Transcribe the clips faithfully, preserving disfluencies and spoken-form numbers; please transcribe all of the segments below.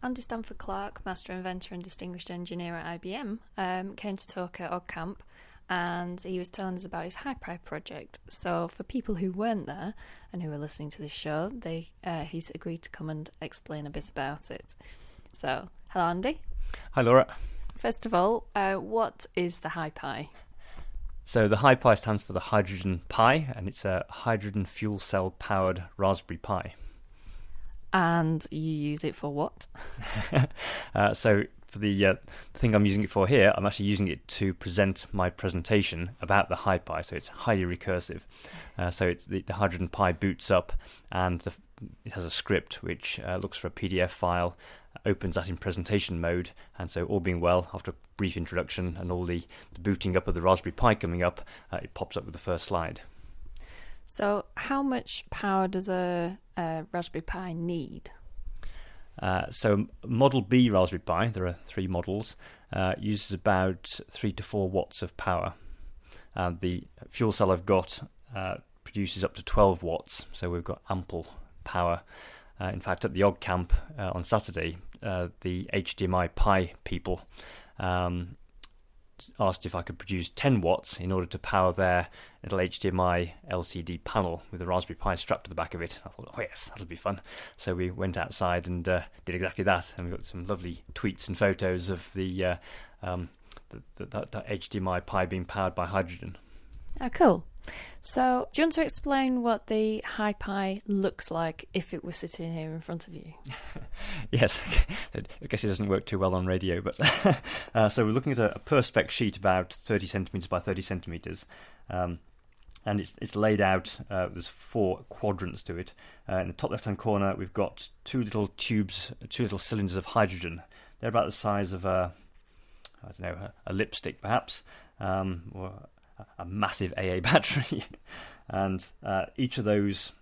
Andy Stanford Clark, Master Inventor and Distinguished Engineer at I B M, um, came to talk at OggCamp, and he was telling us about his HiPi project. So for people who weren't there and who are listening to this show, they uh, he's agreed to come and explain a bit about it. So, hello Andy. Hi Laura. First of all, uh, what is the HiPi? So the HiPi stands for the Hydrogen Pi, and it's a hydrogen fuel cell powered Raspberry Pi. And you use it for what? uh, so for the, uh, the thing I'm using it for here, I'm actually using it to present my presentation about the HiPi. So it's highly recursive. Uh, so it's the, the Hydrogen Pi boots up, and the, it has a script which uh, looks for a P D F file, opens that in presentation mode, and so all being well, after a brief introduction and all the, the booting up of the Raspberry Pi coming up, uh, it pops up with the first slide. So how much power does a, a Raspberry Pi need? Uh, so Model B Raspberry Pi, there are three models, uh, uses about three to four watts of power. And the fuel cell I've got uh, produces up to twelve watts, so we've got ample power. Uh, in fact, at the OggCamp uh, on Saturday, uh, the H D M I Pi people um, asked if I could produce ten watts in order to power their little H D M I L C D panel with a Raspberry Pi strapped to the back of it. I thought, oh yes, that'll be fun. So we went outside and uh, did exactly that, and we got some lovely tweets and photos of the, uh, um, the, the, the, the H D M I Pi being powered by hydrogen. Oh, cool. So, do you want to explain what the HiPi looks like if it were sitting here in front of you? Yes, I guess it doesn't work too well on radio, but uh, so we're looking at a, a Perspex sheet about thirty centimetres by thirty centimetres, um, and it's it's laid out, uh, there's four quadrants to it. Uh, in the top left-hand corner, we've got two little tubes, two little cylinders of hydrogen. They're about the size of a, I don't know, a, a lipstick perhaps, um, or a massive A A battery, and uh, each of those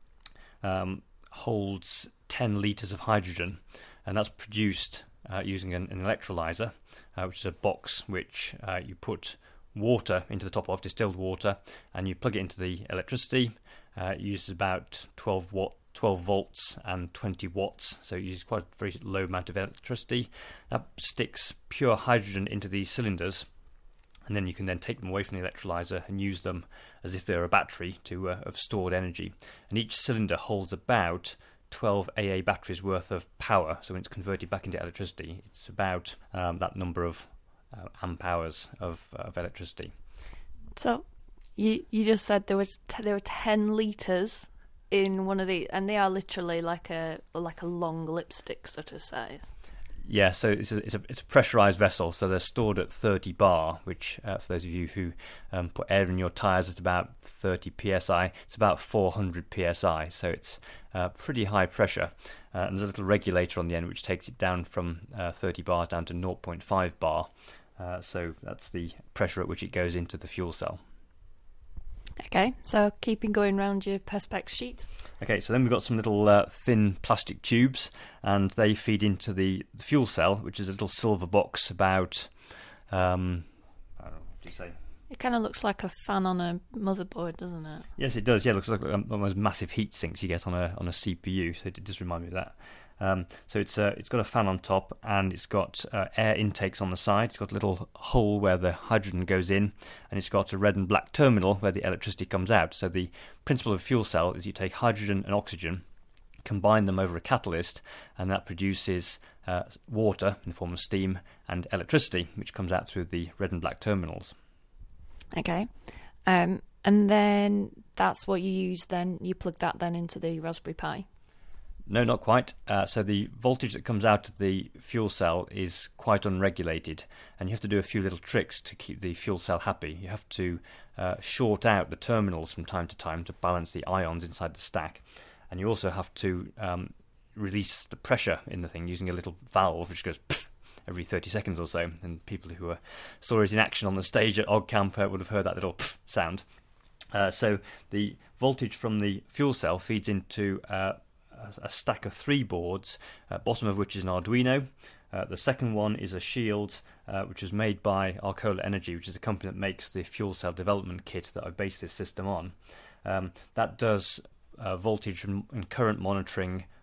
um, holds ten litres of hydrogen, and that's produced uh, using an, an electrolyzer, uh, which is a box which uh, you put water into the top of, distilled water, and you plug it into the electricity. Uh, it uses about twelve watt, twelve volts and twenty watts, so it uses quite a very low amount of electricity. That sticks pure hydrogen into these cylinders, and then you can then take them away from the electrolyzer and use them as if they're a battery to uh, have stored energy. And each cylinder holds about twelve A A batteries worth of power, so when it's converted back into electricity, it's about um, that number of uh, amp hours of, uh, of electricity. So you you just said there was t- there were ten litres in one of these, and they are literally like a like a long lipstick sort of size. Yeah, so it's a, it's a it's a pressurized vessel, so they're stored at thirty bar, which uh, for those of you who um, put air in your tires, it's about thirty P S I. It's about four hundred P S I, so it's uh, pretty high pressure. Uh, and there's a little regulator on the end which takes it down from uh, thirty bar down to zero point five bar. Uh, so that's the pressure at which it goes into the fuel cell. Okay, so keeping going round your Perspex sheet. Okay, so then we've got some little uh, thin plastic tubes, and they feed into the, the fuel cell, which is a little silver box about, um, I don't know, what do you say? It kind of looks like a fan on a motherboard, doesn't it? Yes, it does. Yeah, it looks like one of those massive heat sinks you get on a on a C P U, so it does remind me of that. Um, so it's uh, it's got a fan on top, and it's got uh, air intakes on the side. It's got a little hole where the hydrogen goes in, and it's got a red and black terminal where the electricity comes out. So the principle of a fuel cell is you take hydrogen and oxygen, combine them over a catalyst, and that produces uh, water in the form of steam and electricity, which comes out through the red and black terminals. Okay. Um, and then that's what you use then, you plug that then into the Raspberry Pi? No, not quite. Uh, so the voltage that comes out of the fuel cell is quite unregulated, and you have to do a few little tricks to keep the fuel cell happy. You have to uh, short out the terminals from time to time to balance the ions inside the stack, and you also have to um, release the pressure in the thing using a little valve which goes pfft every thirty seconds or so, and people who uh, saw it in action on the stage at OggCamp uh, would have heard that little pfft sound. Uh, so the voltage from the fuel cell feeds into uh, a stack of three boards, uh, bottom of which is an Arduino. Uh, the second one is a Shield, uh, which was made by Arcola Energy, which is the company that makes the fuel cell development kit that I based this system on. Um, that does uh, voltage and current monitoring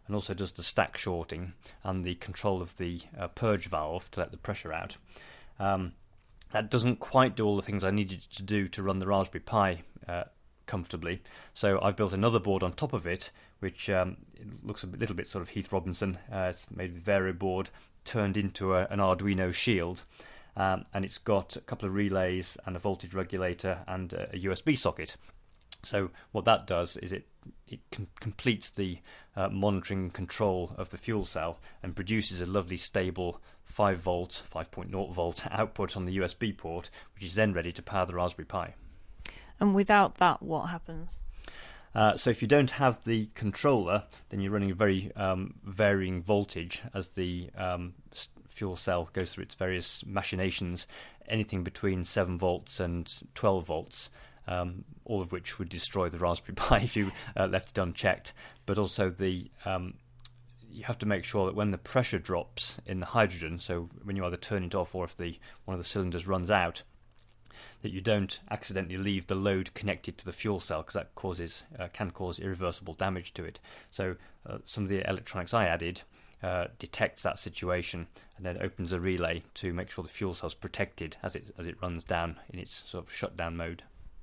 and also does the stack shorting and the control of the uh, purge valve to let the pressure out. Um, that doesn't quite do all the things I needed to do to run the Raspberry Pi uh, comfortably. So I've built another board on top of it, which um, it looks a little bit sort of Heath Robinson. Uh, it's made with Vario board turned into a, an Arduino shield. Um, and it's got a couple of relays and a voltage regulator and a, a U S B socket. So what that does is it it com- completes the uh, monitoring and control of the fuel cell and produces a lovely stable five volt, five point zero volt output on the U S B port, which is then ready to power the Raspberry Pi. And without that, what happens? Uh, so if you don't have the controller, then you're running a very um, varying voltage as the um, fuel cell goes through its various machinations, anything between seven volts and twelve volts, um, all of which would destroy the Raspberry Pi if you uh, left it unchecked. But also the um, you have to make sure that when the pressure drops in the hydrogen, so when you either turn it off or if the one of the cylinders runs out, that you don't accidentally leave the load connected to the fuel cell, because that causes uh, can cause irreversible damage to it. So uh, some of the electronics I added uh, detects that situation and then opens a relay to make sure the fuel cell's protected as it as it runs down in its sort of shutdown mode.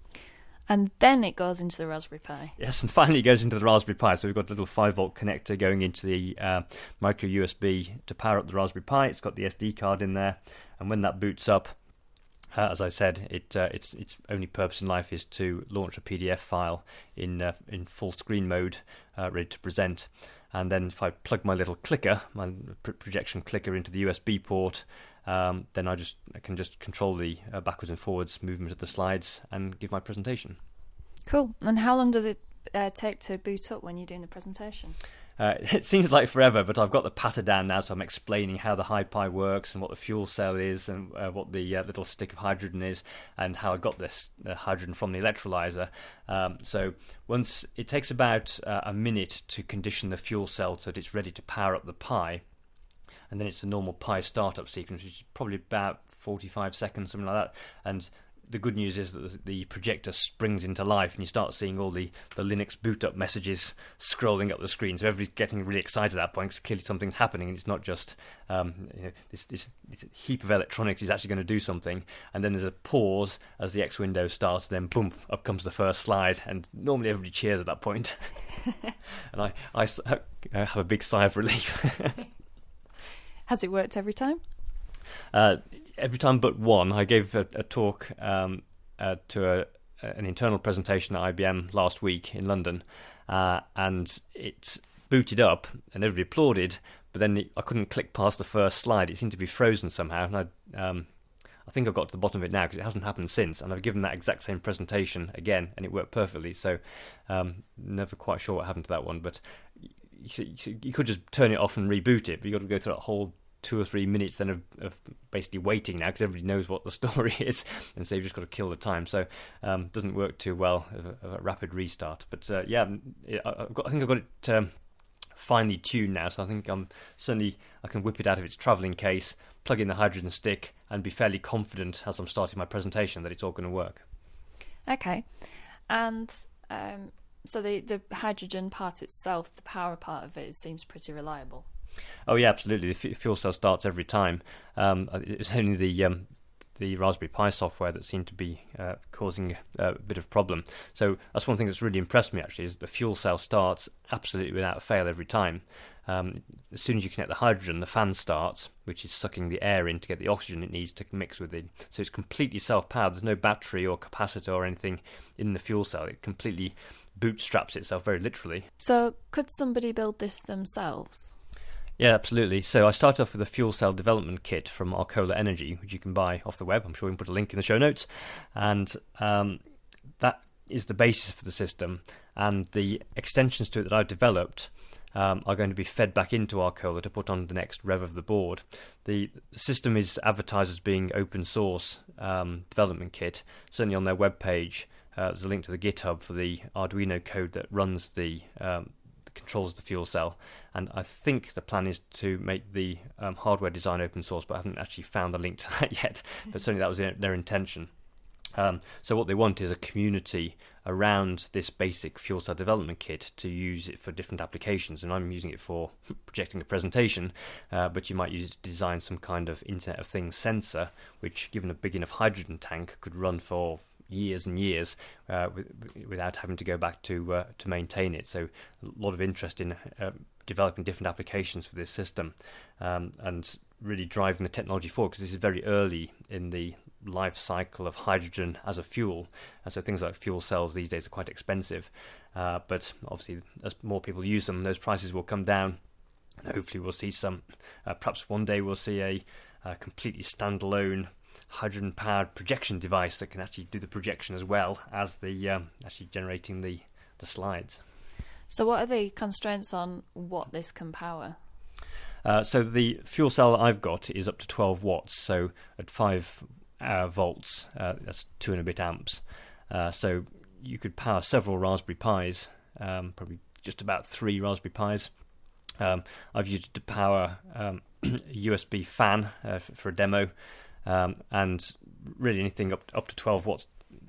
And then it goes into the Raspberry Pi. Yes, and finally it goes into the Raspberry Pi. So we've got a little five volt connector going into the uh, micro U S B to power up the Raspberry Pi. It's got the S D card in there, and when that boots up, Uh, as I said, it uh, its its only purpose in life is to launch a P D F file in uh, in full screen mode, uh, ready to present. And then if I plug my little clicker, my pr- projection clicker into the U S B port, um, then I just I can just control the uh, backwards and forwards movement of the slides and give my presentation. Cool. And how long does it uh, take to boot up when you're doing the presentation? Uh, it seems like forever, but I've got the patter down now, so I'm explaining how the HiPi works and what the fuel cell is and uh, what the uh, little stick of hydrogen is and how I got this uh, hydrogen from the electrolyzer. Um, so once it takes about uh, a minute to condition the fuel cell so that it's ready to power up the Pi, and then it's a normal Pi startup sequence, which is probably about forty-five seconds, something like that. And the good news is that the projector springs into life and you start seeing all the, the Linux boot up messages scrolling up the screen. So everybody's getting really excited at that point because clearly something's happening and it's not just um, you know, this, this, this heap of electronics is actually going to do something. And then there's a pause as the X window starts, then boom, up comes the first slide. And normally everybody cheers at that point. And I, I have a big sigh of relief. Has it worked every time? Uh, every time but one. I gave a, a talk um, uh, to a, an internal presentation at I B M last week in London, uh, and it booted up and everybody applauded, but then it, I couldn't click past the first slide. It seemed to be frozen somehow, and I, um, I think I've got to the bottom of it now because it hasn't happened since, and I've given that exact same presentation again, and it worked perfectly, so um, never quite sure what happened to that one, but you, you could just turn it off and reboot it, but you've got to go through that whole two or three minutes then of, of basically waiting now because everybody knows what the story is, and so you've just got to kill the time. So um, doesn't work too well of a, of a rapid restart. But uh, yeah, it, I've got, I think I've got it um, finely tuned now, so I think I'm certainly I can whip it out of its travelling case, plug in the hydrogen stick, and be fairly confident as I'm starting my presentation that it's all going to work. Okay, and um, so the the hydrogen part itself, the power part of it, seems pretty reliable. Oh yeah, absolutely. The f- fuel cell starts every time. Um, it's only the um, the Raspberry Pi software that seemed to be uh, causing a bit of problem. So that's one thing that's really impressed me actually, is the fuel cell starts absolutely without fail every time. Um, as soon as you connect the hydrogen, the fan starts, which is sucking the air in to get the oxygen it needs to mix with it. So it's completely self-powered. There's no battery or capacitor or anything in the fuel cell. It completely bootstraps itself, very literally. So could somebody build this themselves? Yeah, absolutely. So I started off with a fuel cell development kit from Arcola Energy, which you can buy off the web. I'm sure we can put a link in the show notes. And um, that is the basis for the system. And the extensions to it that I've developed um, are going to be fed back into Arcola to put on the next rev of the board. The system is advertised as being open source um, development kit. Certainly on their webpage, uh, there's a link to the GitHub for the Arduino code that runs the um, controls the fuel cell, and I think the plan is to make the um, hardware design open source, but I haven't actually found the link to that yet, but certainly that was their intention. Um, so what they want is a community around this basic fuel cell development kit to use it for different applications. And I'm using it for projecting a presentation, uh, but you might use it to design some kind of Internet of Things sensor, which, given a big enough hydrogen tank, could run for years and years uh, with, without having to go back to uh, to maintain it. So a lot of interest in uh, developing different applications for this system, um, and really driving the technology forward, because this is very early in the life cycle of hydrogen as a fuel. And so things like fuel cells these days are quite expensive, uh, but obviously as more people use them, those prices will come down, and hopefully we'll see some, uh, perhaps one day we'll see a, a completely standalone hydrogen powered projection device that can actually do the projection as well as the um, actually generating the the slides. So what are the constraints on what this can power? Uh, so the fuel cell I've got is up to twelve watts, so at five uh, volts, uh, that's two and a bit amps. Uh, so you could power several Raspberry Pis, um, probably just about three Raspberry Pis. Um, I've used it to power um, a U S B fan uh, for, for a demo, um, and really anything up up to twelve watts.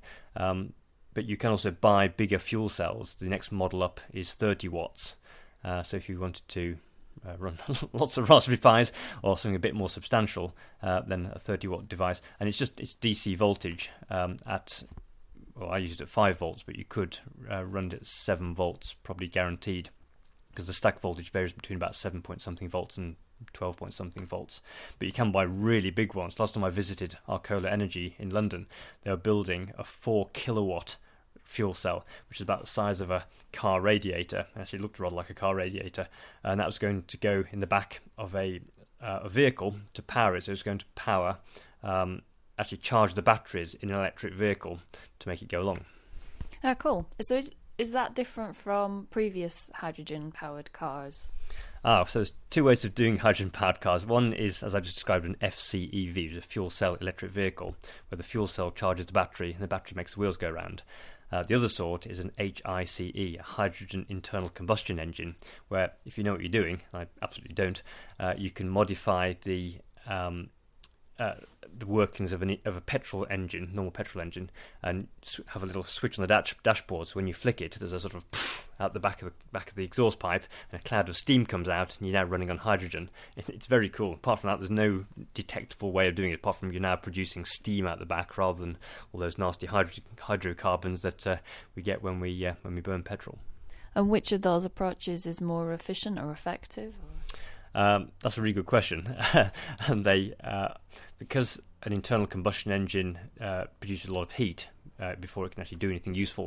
Um, but you can also buy bigger fuel cells. The next model up is thirty watts. Uh, so if you wanted to Uh, run lots of Raspberry Pis or something a bit more substantial, uh, than a thirty watt device, and it's just it's D C voltage um, at, well, I used it at five volts, but you could uh, run it at seven volts, probably guaranteed, because the stack voltage varies between about seven point something volts and twelve point something volts. But you can buy really big ones. Last time I visited Arcola Energy in London, they were building a four kilowatt fuel cell, which is about the size of a car radiator. Actually, it looked rather like a car radiator, and that was going to go in the back of a uh, a vehicle to power it. So it was going to power, um, actually charge the batteries in an electric vehicle to make it go along. Oh, cool. So is, is that different from previous hydrogen-powered cars? Ah, so there's two ways of doing hydrogen-powered cars. One is, as I just described, an F C E V, which is a fuel cell electric vehicle, where the fuel cell charges the battery and the battery makes the wheels go round. Uh, the other sort is an H I C E, a hydrogen internal combustion engine, where, if you know what you're doing, I absolutely don't, uh, you can modify the um, uh, the workings of, an, of a petrol engine, normal petrol engine, and have a little switch on the dash, dashboard. So when you flick it, there's a sort of poof out the back of the back of the exhaust pipe, and a cloud of steam comes out, and you're now running on hydrogen. It's very cool. Apart from that, there's no detectable way of doing it, apart from you're now producing steam out the back rather than all those nasty hydro- hydrocarbons that uh, we get when we uh, when we burn petrol. And which of those approaches is more efficient or effective? Um, that's a really good question. And they, uh, because an internal combustion engine uh, produces a lot of heat uh, before it can actually do anything useful,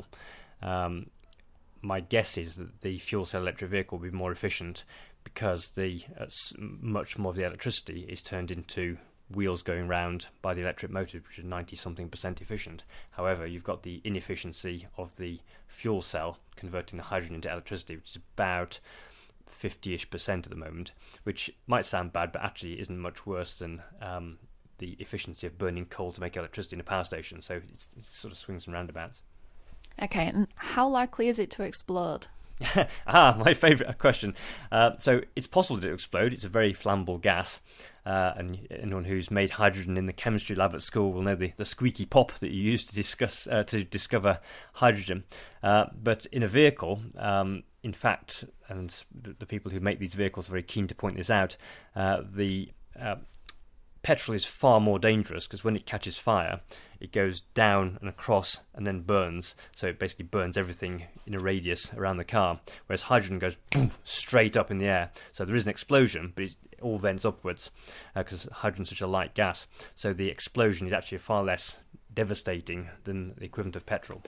um, my guess is that the fuel cell electric vehicle will be more efficient, because the uh, much more of the electricity is turned into wheels going round by the electric motor, which is ninety something percent efficient. However, you've got the inefficiency of the fuel cell converting the hydrogen into electricity, which is about fifty-ish percent at the moment, which might sound bad, but actually isn't much worse than um, the efficiency of burning coal to make electricity in a power station. So it's, it sort of swings and roundabouts. Okay, and how likely is it to explode? ah, my favourite question. Uh, so it's possible to explode. It's a very flammable gas, uh, and anyone who's made hydrogen in the chemistry lab at school will know the, the squeaky pop that you use to discuss uh, to discover hydrogen. Uh, but in a vehicle, um, in fact, and the, the people who make these vehicles are very keen to point this out, uh, the uh, petrol is far more dangerous, because when it catches fire, it goes down and across and then burns. So it basically burns everything in a radius around the car, whereas hydrogen goes boom, straight up in the air. So there is an explosion, but it all vents upwards, because uh, hydrogen is such a light gas. So the explosion is actually far less devastating than the equivalent of petrol.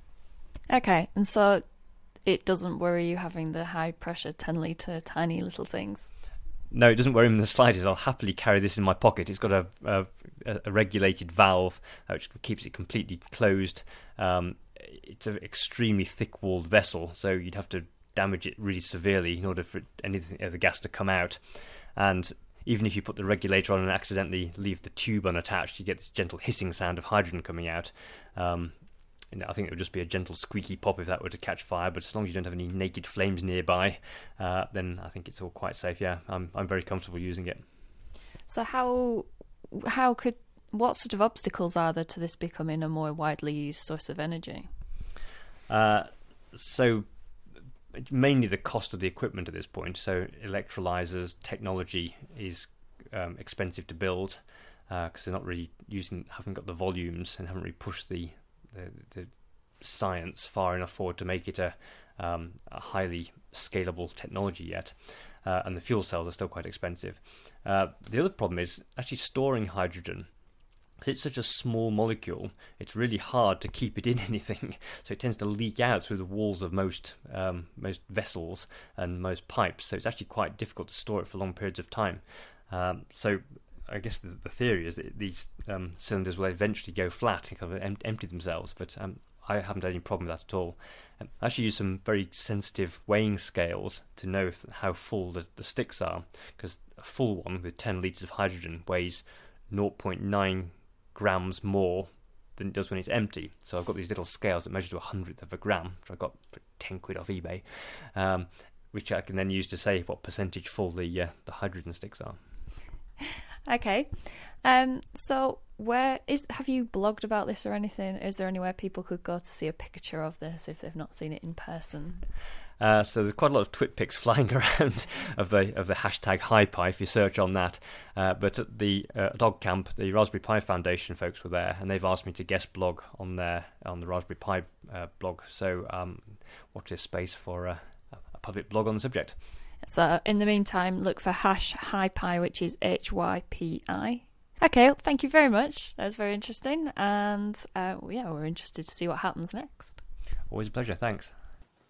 Okay, and so it doesn't worry you having the high pressure ten litre tiny little things? No, it doesn't worry me in the slightest. I'll happily carry this in my pocket. It's got a, a, a regulated valve uh, which keeps it completely closed. Um, it's an extremely thick-walled vessel, so you'd have to damage it really severely in order for anything of the gas to come out. And even if you put the regulator on and accidentally leave the tube unattached, you get this gentle hissing sound of hydrogen coming out. Um, And I think it would just be a gentle squeaky pop if that were to catch fire, but as long as you don't have any naked flames nearby, uh, then I think it's all quite safe. Yeah, I'm I'm very comfortable using it. So how how could what sort of obstacles are there to this becoming a more widely used source of energy? Uh, so mainly the cost of the equipment at this point. So electrolyzers technology is um, expensive to build because uh, they're not really using, haven't got the volumes and haven't really pushed the the, the science far enough forward to make it a, um, a highly scalable technology yet. Uh, and the fuel cells are still quite expensive. Uh, the other problem is actually storing hydrogen. It's such a small molecule, it's really hard to keep it in anything. So it tends to leak out through the walls of most um, most vessels and most pipes. So it's actually quite difficult to store it for long periods of time. Um, so I guess the, the theory is that these um, cylinders will eventually go flat and kind of em- empty themselves. But um, I haven't had any problem with that at all. Um, I actually use some very sensitive weighing scales to know if, how full the, the sticks are, because a full one with ten litres of hydrogen weighs zero point nine grams more than it does when it's empty. So I've got these little scales that measure to a hundredth of a gram, which I got for ten quid off eBay, um, which I can then use to say what percentage full the uh, the hydrogen sticks are. Okay, um, so where is have you blogged about this or anything? Is there anywhere people could go to see a picture of this if they've not seen it in person? Uh, so there's quite a lot of twit pics flying around of the of the hashtag HiPi if you search on that. Uh, but at the uh, Dog Camp, the Raspberry Pi Foundation folks were there, and they've asked me to guest blog on their on the Raspberry Pi uh, blog. So um, watch this space for uh, a public blog on the subject. So in the meantime, look for hash HiPi, which is H Y P I. Okay, well, thank you very much. That was very interesting, and uh, yeah, we're interested to see what happens next. Always a pleasure. Thanks.